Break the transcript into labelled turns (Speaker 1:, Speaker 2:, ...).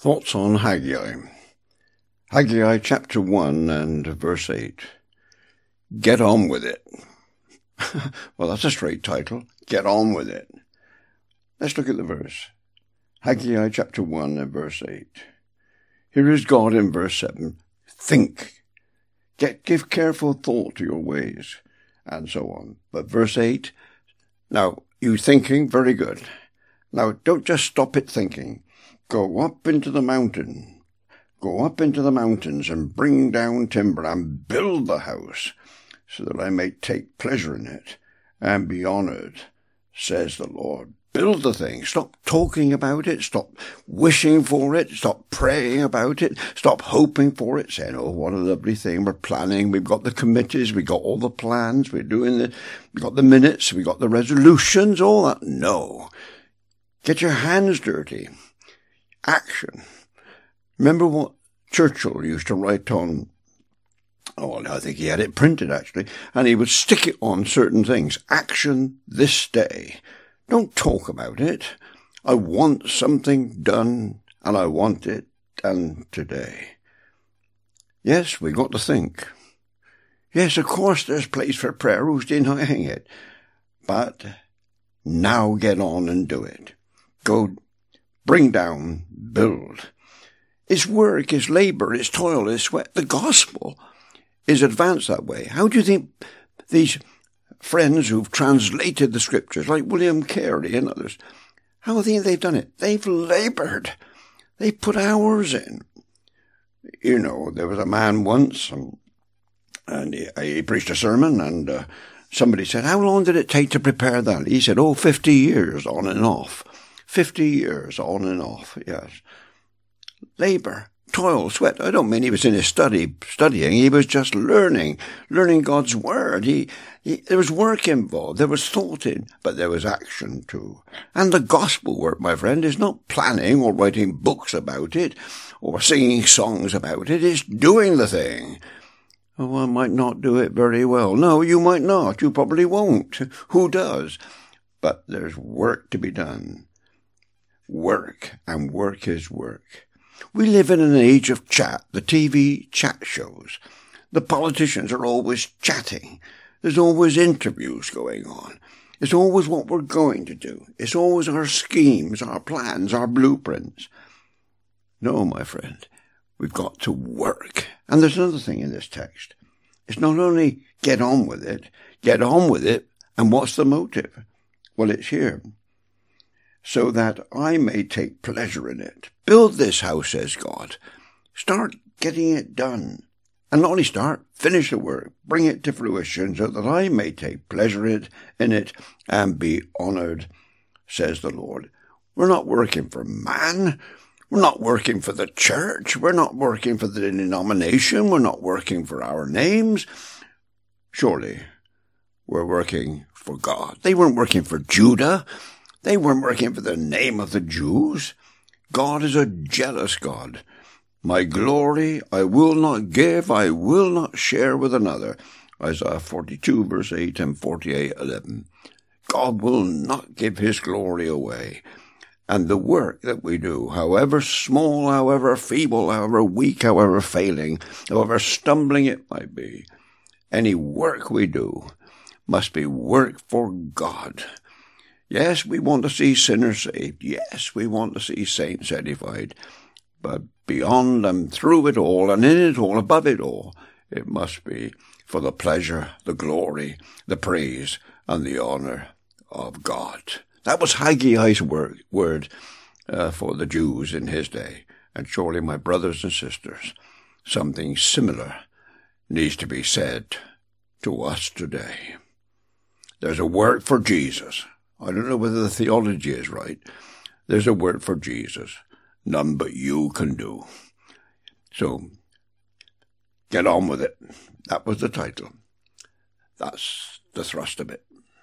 Speaker 1: Thoughts on Haggai. Haggai chapter 1 and verse 8. Get on with it. Well, that's a straight title. Get on with it. Let's look at the verse. Haggai chapter 1 and verse 8. Here is God in verse 7. Think. Give careful thought to your ways, and so on. But verse 8, now, you thinking, very good. Now, don't just stop at thinking. Go up into the mountain. Go up into the mountains and bring down timber and build the house, so that I may take pleasure in it and be honored, says the Lord. Build the thing. Stop talking about it. Stop wishing for it. Stop praying about it. Stop hoping for it, saying, oh, what a lovely thing. We're planning. We've got the committees. We've got all the plans. We're doing it. We've got the minutes. We've got the resolutions, all that. No. Get your hands dirty. Action. Remember what Churchill used to write on, I think he had it printed actually, and he would stick it on certain things. Action this day. Don't talk about it. I want something done, and I want it done today. Yes, we've got to think. Yes, of course there's place for prayer. Who's denying it? But now get on and do it. Go, bring down, build. It's work, it's labour, it's toil, it's sweat. The gospel is advanced that way. How do you think these friends who've translated the scriptures, like William Carey and others, how do you think they've done it? They've laboured. They put hours in. You know, there was a man once, and he preached a sermon, and somebody said, how long did it take to prepare that? He said, 50 years on and off. 50 years on and off, yes. Labour, toil, sweat. I don't mean he was in his studying. He was just learning God's word. There was work involved. There was thought in, but there was action too. And the gospel work, my friend, is not planning or writing books about it or singing songs about it. It's doing the thing. Oh, I might not do it very well. No, you might not. You probably won't. Who does? But there's work to be done. Work, and work is work. We live in an age of chat, the TV chat shows. The politicians are always chatting. There's always interviews going on. It's always what we're going to do. It's always our schemes, our plans, our blueprints. No, my friend, we've got to work. And there's another thing in this text. It's not only get on with it, and what's the motive? Well, it's here. So that I may take pleasure in it. Build this house, says God. Start getting it done. And not only start, finish the work. Bring it to fruition so that I may take pleasure in it and be honoured, says the Lord. We're not working for man. We're not working for the church. We're not working for the denomination. We're not working for our names. Surely, we're working for God. They weren't working for Judah. They weren't working for the name of the Jews. God is a jealous God. My glory I will not give, I will not share with another. Isaiah 42 verse 8 and 48:11. God will not give his glory away. And the work that we do, however small, however feeble, however weak, however failing, however stumbling it might be, any work we do must be work for God. Yes, we want to see sinners saved. Yes, we want to see saints edified. But beyond and through it all and in it all, above it all, it must be for the pleasure, the glory, the praise, and the honour of God. That was Haggai's word for the Jews in his day. And surely, my brothers and sisters, something similar needs to be said to us today. There's a work for Jesus. I don't know whether the theology is right. There's a word for Jesus. None but you can do. So, get on with it. That was the title. That's the thrust of it.